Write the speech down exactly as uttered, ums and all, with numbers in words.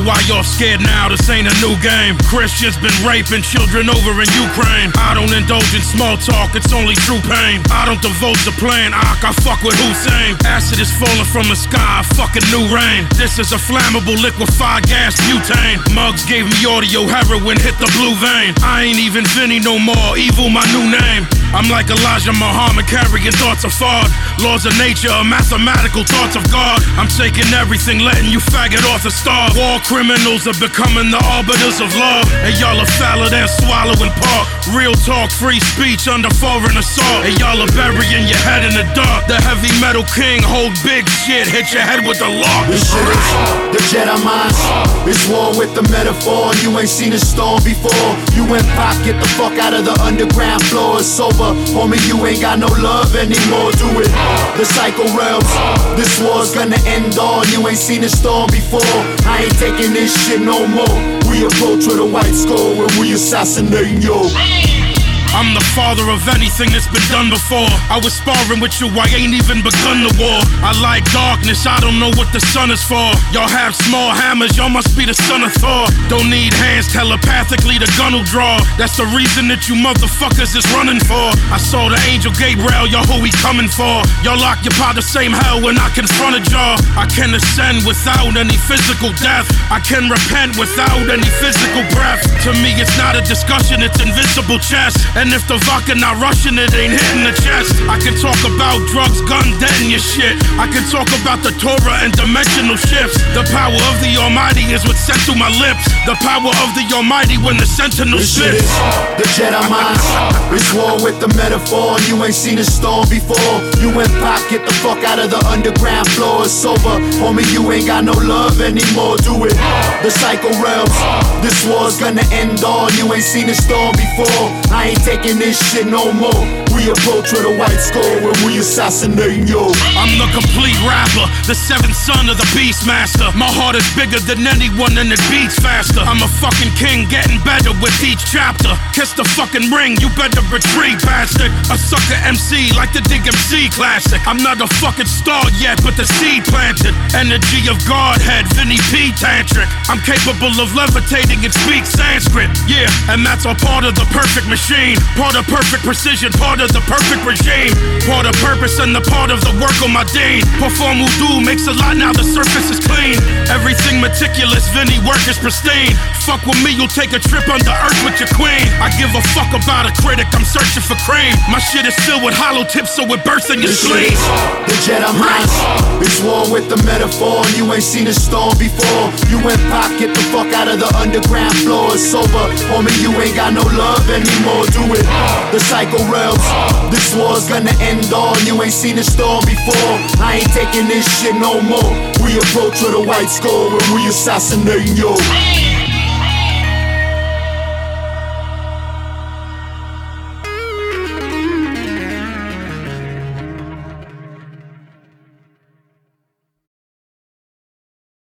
why y'all scared now, this ain't a new game. Christians been raping children over in Ukraine. I don't indulge in small talk, it's only true pain. I don't divulge the plan, Ak, I fuck with Hussein. Acid is falling from the sky, fucking new rain. This is a flammable liquefied gas butane. Muggs gave me audio, heroin hit the blue vein. I ain't even Vinny no more, evil my new name. I'm like Elijah Muhammad, carrying thoughts of fraud. Laws of nature, mathematical thoughts of God. I'm taking everything, letting you faggot off the star. War criminals are becoming the arbiters of law. And y'all are fouler than swallowing pork. Real talk, free speech under foreign assault. And y'all are burying your head in the dark. The heavy metal king hold big shit, hit your head with the lock. This shit is the Jedi mind. It's war with the metaphor. You ain't seen a storm before. You and Pop, get the fuck out of the underground floor. It's over, homie, you ain't got no love anymore. Do it, the psycho realms. This war's gonna end all. You ain't seen a storm before. I ain't taking this shit no more. We approach with a white skull when we assassinate you. I'm the father of anything that's been done before. I was sparring with you, I ain't even begun the war. I like darkness, I don't know what the sun is for. Y'all have small hammers, y'all must be the son of Thor. Don't need hands, telepathically the gun will draw. That's the reason that you motherfuckers is running for. I saw the angel Gabriel, y'all who he coming for. Y'all occupy the same hell when I confronted y'all. I can ascend without any physical death. I can repent without any physical breath. To me it's not a discussion, it's invisible chess. And if the vodka not rushing, it ain't hitting the chest. I can talk about drugs, gun, dead in your shit. I can talk about the Torah and dimensional shifts. The power of the Almighty is what's sent through my lips. The power of the Almighty when the sentinel shifts. The Jedi mind. It's war with the metaphor. You ain't seen a storm before. You and Pop, get the fuck out of the underground floor. It's over, homie, you ain't got no love anymore. Do it, the psycho realms. This war's gonna end all. You ain't seen a storm before. I ain't taking this shit no more. We approach with a white skull when we assassinate you. I'm the complete rapper, the seventh son of the Beastmaster. My heart is bigger than anyone and it beats faster. I'm a fucking king, getting better with each chapter. Kiss the fucking ring, you better retreat, bastard. A sucker M C like the Dig M C classic. I'm not a fucking star yet, but the seed planted. Energy of Godhead, Vinny P. Tantric. I'm capable of levitating and speak Sanskrit. Yeah, and that's all part of the perfect machine. Part of perfect precision, part of the perfect regime. Part of purpose and the part of the work on my dean. Perform wudu, makes a lot now the surface is clean. Everything meticulous, Vinny work is pristine. Fuck with me, you'll take a trip under earth with your queen. I give a fuck about a critic, I'm searching for cream. My shit is filled with hollow tips so it bursts in your sleeve. The Jedi mind. It's war with the metaphor. You ain't seen a storm before. You and Pop, get the fuck out of the underground floor. It's over, homie, you ain't got no love anymore. Do it, the psycho realms. This war's gonna end all. You ain't seen a storm before. I ain't taking this shit no more. We approach with a white skull when we assassinate you.